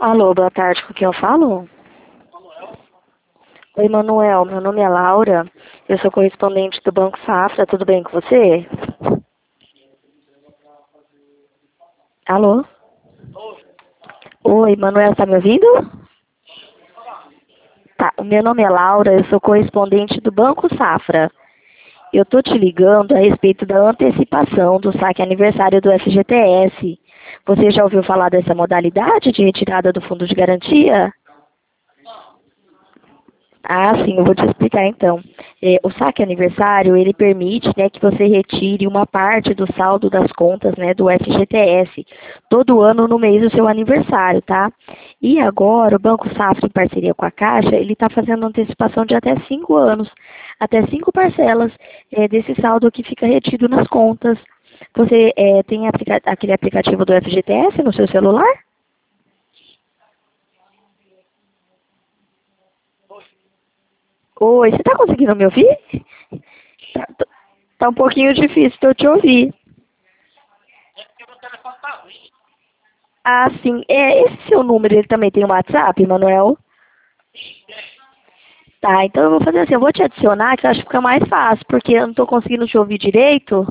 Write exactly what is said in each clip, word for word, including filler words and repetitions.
Alô, boa tarde, com quem eu falo? Oi, Manuel, meu nome é Laura, eu sou correspondente do Banco Safra, tudo bem com você? Alô? Oi, Manuel, tá me ouvindo? Tá, o meu nome é Laura, eu sou correspondente do Banco Safra. Eu tô te ligando a respeito da antecipação do saque aniversário do F G T S. Você já ouviu falar dessa modalidade de retirada do fundo de garantia? Ah, sim, eu vou te explicar então. É, o saque aniversário, ele permite, né, que você retire uma parte do saldo das contas, né, do F G T S, todo ano no mês do seu aniversário, tá? E agora, o Banco Safra, em parceria com a Caixa, ele está fazendo antecipação de até cinco anos, até cinco parcelas é, desse saldo que fica retido nas contas. Você é, tem aplica aquele aplicativo do F G T S no seu celular? Oi, você está conseguindo me ouvir? Tá, tá um pouquinho difícil de eu te ouvir. Ah, sim. É, esse seu número, ele também tem um WhatsApp, Manuel? Tá, então eu vou fazer assim, eu vou te adicionar, que eu acho que fica mais fácil, porque eu não tô conseguindo te ouvir direito.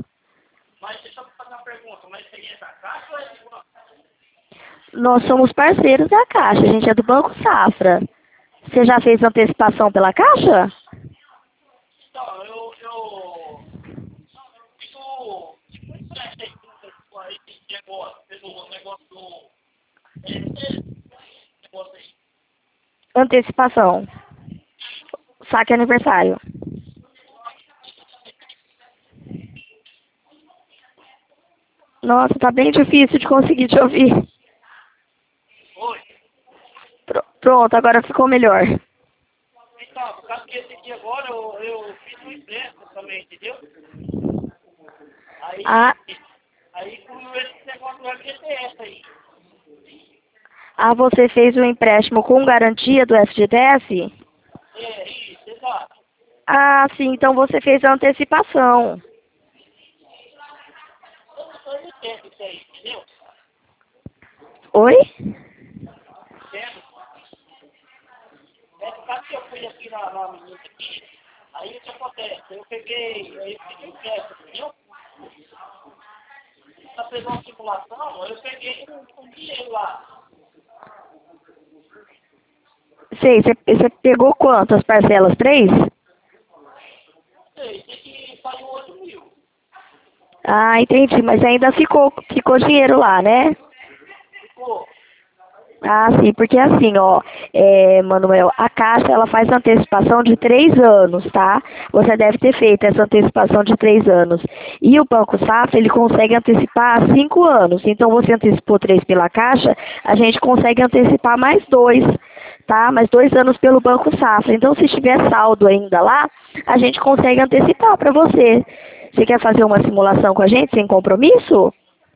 Nós somos parceiros da Caixa, a gente é do Banco Safra. Você já fez antecipação pela Caixa? Antecipação. Saque aniversário. Nossa, tá bem difícil de conseguir te ouvir. Pr- Pronto, agora ficou melhor. Ah, ah, você fez o empréstimo com garantia do F G T S? Ah, sim, então você fez a antecipação. Oi? Sei, você, você pegou quantas parcelas? Três? Ah, entendi, mas ainda ficou, ficou dinheiro lá, né? Ah, sim, porque assim, ó, é, Manuel, a Caixa, ela faz antecipação de três anos, tá? Você deve ter feito essa antecipação de três anos. E o Banco Safra, ele consegue antecipar cinco anos. Então, você antecipou três pela Caixa, a gente consegue antecipar mais dois, tá? Mais dois anos pelo Banco Safra. Então, se tiver saldo ainda lá, a gente consegue antecipar para você. Você quer fazer uma simulação com a gente, sem compromisso?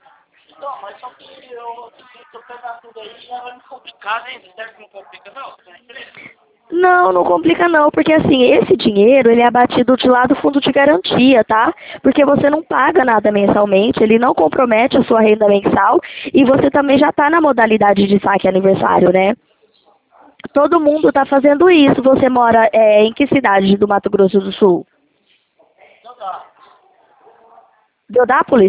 Não, não complica não, porque assim, esse dinheiro, ele é abatido de lá do fundo de garantia, tá? Porque você não paga nada mensalmente, ele não compromete a sua renda mensal e você também já está na modalidade de saque aniversário, né? Todo mundo está fazendo isso. Você mora é, em que cidade do Mato Grosso do Sul? Deodápolis?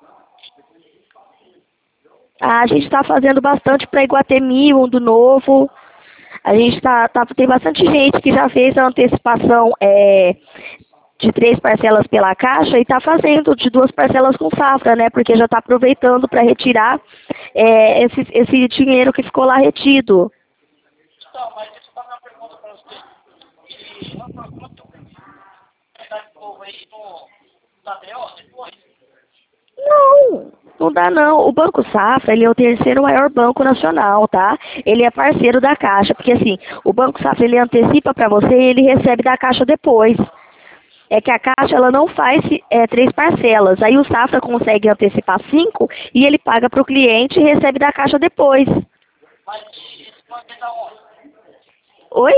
Ah, a gente está fazendo bastante para Iguatemi, Mundo Novo. A gente tá, tá, tem bastante gente que já fez a antecipação é, de três parcelas pela Caixa e está fazendo de duas parcelas com safra, né? Porque já está aproveitando para retirar é, esse, esse dinheiro que ficou lá retido. Não, não dá não. O Banco Safra, ele é o terceiro maior banco nacional, tá? Ele é parceiro da Caixa, porque assim, o Banco Safra, ele antecipa para você e ele recebe da Caixa depois. É que a Caixa, ela não faz é, três parcelas. Aí o Safra consegue antecipar cinco e ele paga para o cliente e recebe da Caixa depois. Oi?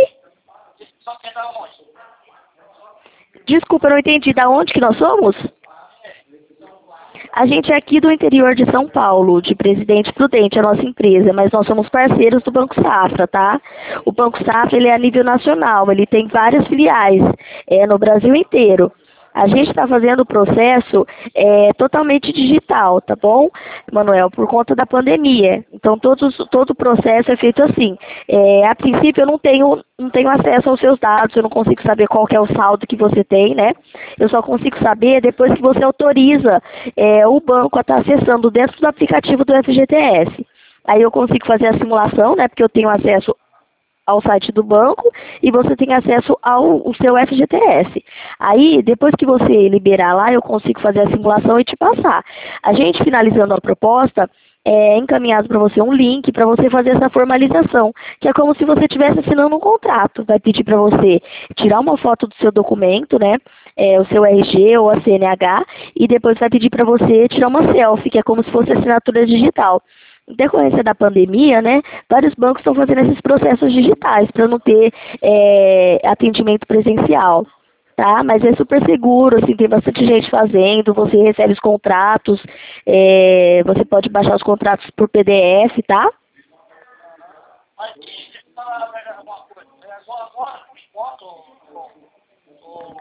Desculpa, eu não entendi. Da onde que nós somos? A gente é aqui do interior de São Paulo, de Presidente Prudente, a nossa empresa, mas nós somos parceiros do Banco Safra, tá? O Banco Safra, ele é a nível nacional, ele tem várias filiais é, no Brasil inteiro. A gente está fazendo o processo é, totalmente digital, tá bom, Manuel? Por conta da pandemia. Então, todos, todo o processo é feito assim. É, a princípio, eu não tenho, não tenho acesso aos seus dados, eu não consigo saber qual que é o saldo que você tem, né? Eu só consigo saber depois que você autoriza é, o banco a estar acessando dentro do aplicativo do F G T S. Aí eu consigo fazer a simulação, né? Porque eu tenho acesso ao site do banco e você tem acesso ao, ao seu F G T S. Aí, depois que você liberar lá, eu consigo fazer a simulação e te passar. A gente, finalizando a proposta, é encaminhado para você um link para você fazer essa formalização, que é como se você estivesse assinando um contrato. Vai pedir para você tirar uma foto do seu documento, né? É, o seu R G ou a C N H, e depois vai pedir para você tirar uma selfie, que é como se fosse assinatura digital. Em decorrência da pandemia, né, vários bancos estão fazendo esses processos digitais para não ter é, atendimento presencial, tá? Mas é super seguro, assim, tem bastante gente fazendo, você recebe os contratos, é, você pode baixar os contratos por P D F, tá? Mas deixa eu falar uma coisa. Agora, agora os pontos, o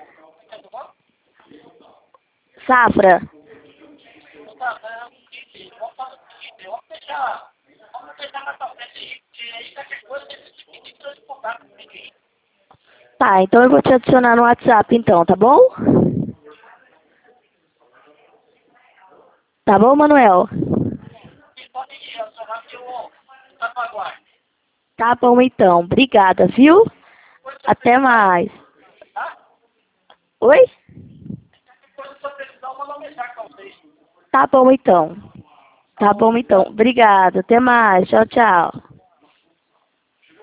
Safra. vamos fazer o seguinte, vamos deixar, vamos deixar mais pra frente aí, porque aí qualquer coisa a gente tem que contar comigo aí. Tá, então eu vou te adicionar no WhatsApp então, tá bom? Tá bom, Manuel? Vocês podem acionar que eu vou estar para aguardo. Tá bom então, obrigada, viu? Até mais. Tá? Oi? Depois da sua previsão, eu vou mandar uma mensagem para vocês. Tá bom então. Tá bom então, obrigada, até mais, tchau, tchau.